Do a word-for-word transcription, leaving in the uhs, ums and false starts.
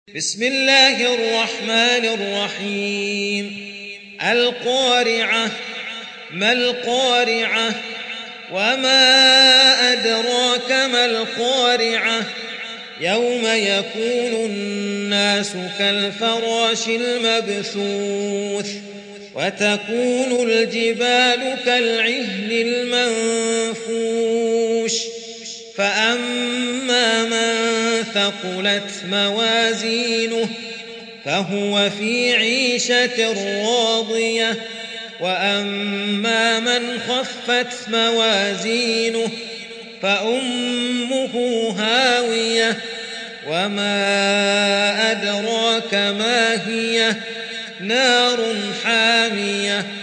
بسم الله الرحمن الرحيم القارعة ما القارعة وما أدراك ما القارعة يوم يكون الناس كالفراش المبثوث وتكون الجبال كالعهن المنفوش فأما من ثقلت موازينه فهو في عيشة راضية وأما من خفت موازينه فأمه هاوية وما أدراك ما هي نار حامية